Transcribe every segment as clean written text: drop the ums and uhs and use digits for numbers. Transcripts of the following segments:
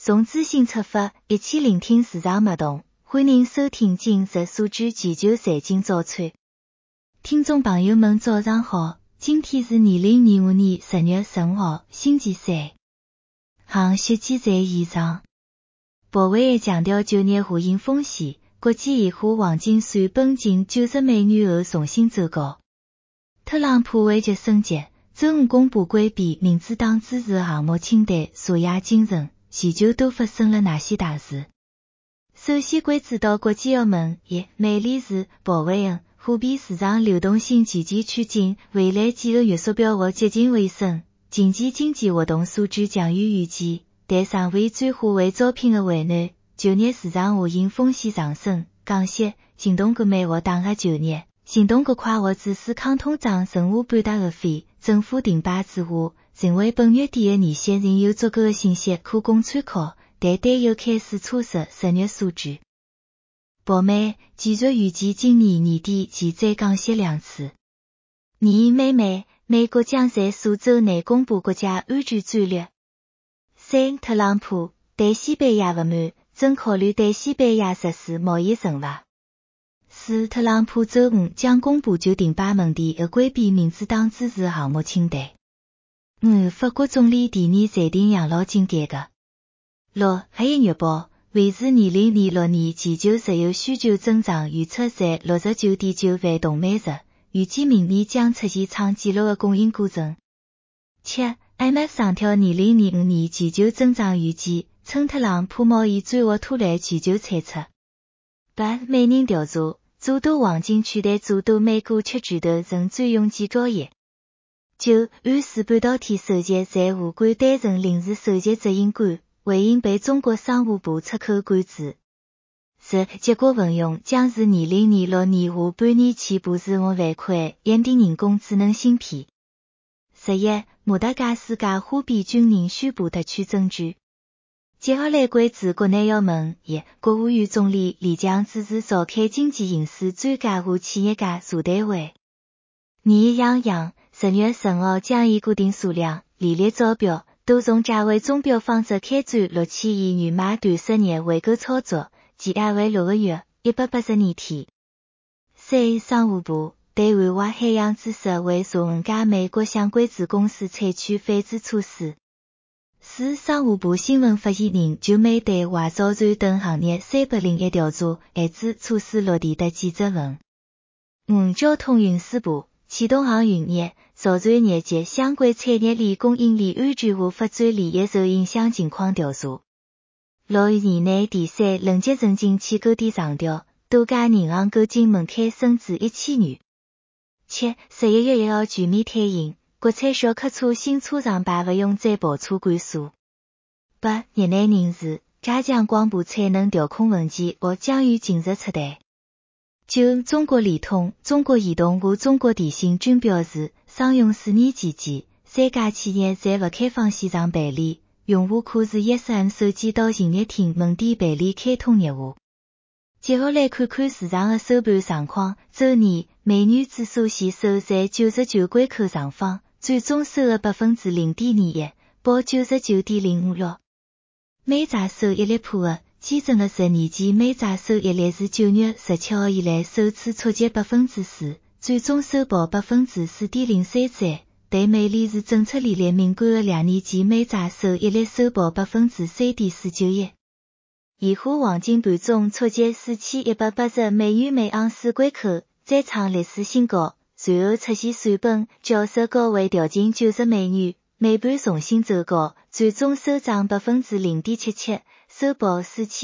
从资讯出发，一起聆听市场脉动。欢迎收听今日数据全球财经早餐。听众朋友们早上好，今天是2025年10月15号，星期三。航息机在现场。鲍威尔强调就业下行风险，国际现货黄金算本近90美元后重新走高。特朗普危机升级，周五公布规避民主党支持项目清单，查验精神，全球都发生了哪些大事？首先关注到国际澳门1，美联储、鲍威尔，货币市场流动性渐渐趋近，未来几个月缩表或接近尾声，近期经济活动数据强于预期，但尚未转化为招聘的为难，就业市场下行风险上升，降息、行动购买或打压就业。行动搿块或致使抗通胀剩下半大学费，政府停摆之下，认为本月底的年限仍有足够的信息可供参考，但担忧开始测试10月数据。鲍美继续预计今年年底前再降息2次。美国将在数周内公布国家安全战略。3，特朗普对西班牙不满，正考虑对西班牙实施贸易惩罚。4，特朗普周五将公布就停摆问题而规避民主党支持项目清单。5，法国总理提议暂停养老金改革。6，黑鹰月报维持2026年全球石油需求增长预测在 69.9 万桶每日，预计明年将出现创纪录的供应过程。7， IMF 上调2025年全球增长预计，称特朗普贸易战或拖累全球产出。8，美银调查做多黄金取代做多美股7巨头仍专用几交易。9，安氏半导体首席在武汉担任临时首席执行官，回应被中国商务部出口管制。10，结果运用将自2026年下半年起部署用5万块限定人工智能芯片。11，马达加斯加花边军人宣布特区增军。接下来关注国内要闻。1，国务院总理李强支持召开经济形势专家和企业家座谈会。2，央行10月15号将以固定数量利率招标，多重价位钟表方式开展6000亿元买断10年回购操作，期限为6个月，182天。3，商务部对韩华海洋知识为15家美国相关子公司采取反制措施。4，商务部新闻发言人就美对怀造船等行业301调查，限制措施落地的记者问。5，交通运输部启动航运业、造船业及相关产业链供应链安全和发展利益受影响情况调查。6，年内第3轮结存金起购点上调，多家银行购金门槛升至1000元。7， 11月1号全面退行，国产小客车新车上牌不用再跑车管束。8，业内人士，加强广播产能调控问题或将于近日出台。9，中国联通、中国移动和中国电信均表示，商用4年期间，3家企业在不开放线上办理，用户可自 ESM 手机到营业厅门店办理开通业务。接下来看看市场的收盘状况。周二，美元指数线收在99关口上方，最终收了 0.21%， 报 99.056。美债收益率破的，基准的10年期美债收益率是9月17号以来首次触及 4%， 最终收报 4.03%， 对美联储政策利率敏感的2年期美债收益率收报 3.491%。现货黄金盘中触及4180美元每盎司关口，再创历史新高，随后出现闪崩，较收高位调近90美元，美盘重新走高，最终收涨 0.77%， 收报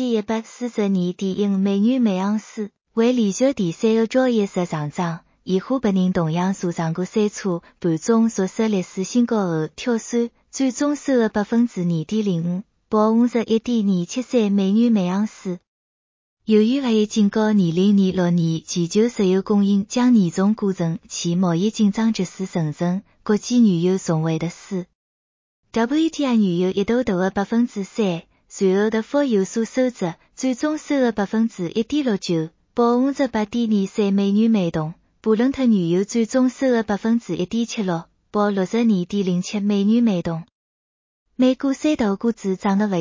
4142.15美元每盎司，为连续第3个交易日上涨。现货白银同样坐上过山车，盘中触失历史新高后跳水，最终收了 2.05%， 报 51.273美元每盎司。由于还有警告2026年全球石油供应将严重过剩且贸易紧张局势深层，国际原油重回的势。WTI 原油一度跌了 3%， 随后的幅有所收窄，最终收了 1.69%， 报 58.23美元每桶。布伦特原油最终收了 1.76%， 报 62.07美元每桶。美股三大股指涨得不一，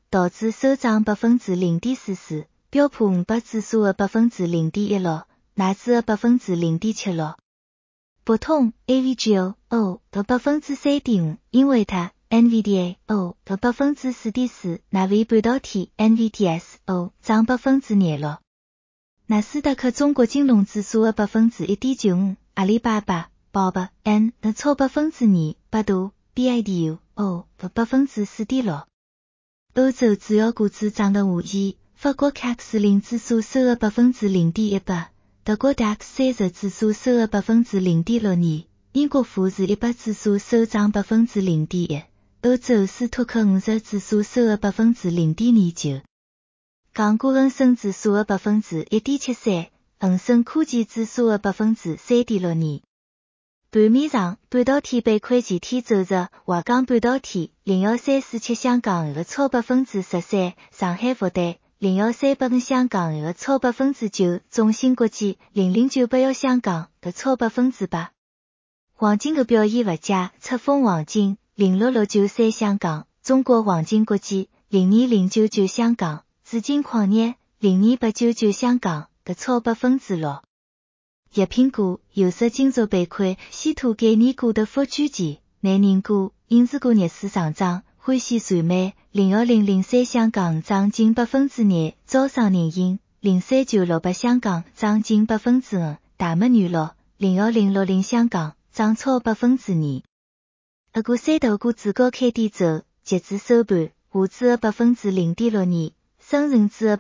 导致收涨 0.44%， 标普500指数的 0.16%， 纳指的 0.76%。普通 AVGO 的 3.5%， 因为它 NVDA 的 4.4%， 那为半导体 NVDS 涨 2%。纳斯达克中国金融指数的 1.95%， 阿里巴巴、宝宝 N 的超 2%， 百度 BIDU 的 4.6%。欧洲主要股指涨得无疑，法国 CAC 40指数收了 0.18%， 德国 DAX 30指数收了 0.62%， 英国富时100指数收涨 0.1%， 欧洲斯托克50指数收了 0.29%。港股恒生指数的 1.73%， 恒生科技指数的 3.62%。盘面上，半导体板块前天走弱，华港半导体、01347香港后超 13%， 上海复旦、01385香港后超 9%， 中芯国际、00981香港后超 8%。黄金的表现不佳，赤峰黄金、06693香港、中国黄金国际、02099香港、紫金矿业、02899香港后超 6%。药品股、有色金属板块、稀土概念股的发展期，能源股、影子股逆势上涨，欢喜传媒、01003香港涨近 2%， 招商人银、03968香港涨近 5%， 大麦娱乐、01060香港涨超 2%。俄股三大股指高开低走，截至收盘，沪指的 0.62%， 深成指的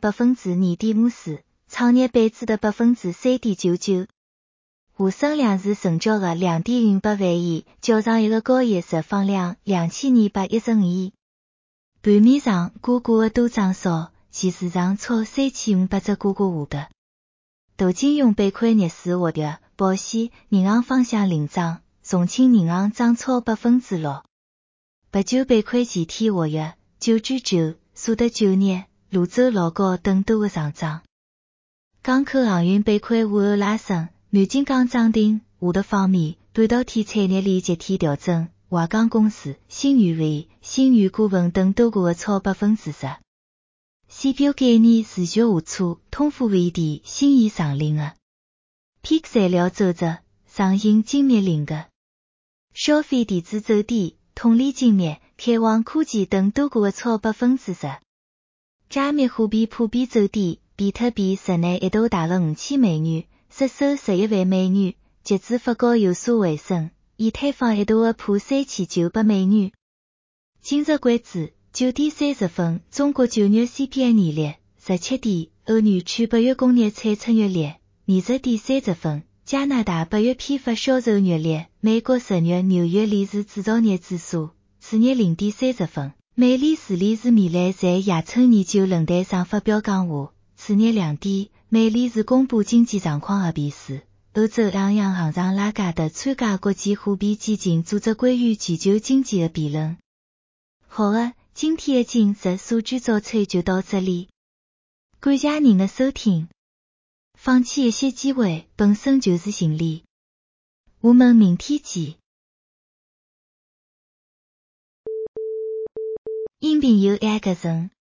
2.54%， 创业板指的 3.99%。沪深两市成交额 2.08 万亿，较上一个交易日放量2215亿。盘面上，股价的多涨少，现市场超3500只股价下跌。大金融板块逆势下跌，保险、银行方向领涨，重庆银行涨超 6%。白酒板块前天活跃，九居酒、苏德酒业、泸州老窖等多个上涨。港口航运板块午后拉升。南京港涨停。下跌方面，半导体产业链集体调整，华港公司、新宇维、新宇股份等多个超 10%。线标概念持续下挫，通富微电、新意上领的。PIK 材料走弱，上影精密领的。消费电子走低，统力精密、开旺科技等多个超 10%。加密货币普遍走低，比特币日内一度达了5000美元。失守11万美元，截至发稿有所回升，以太坊一度破3900美元。今日关注9点30分，中国9月 CPI 年率17点，欧元区8月工业产出月率20点30分，加拿大8月批发销售月率，美国10月纽约联市制造业指数次日0点30分，美联储理事米莱在亚春研究论坛上发表讲话。次日2点，美联储公布经济状况和变数，欧洲央行长拉加德参加国际货币基金组织关于全球经济的辩论。好的，今天的今日数据早餐就到这里，感谢您的收听。放弃一些机会本身就是胜利。我们明天见。音频由爱格人。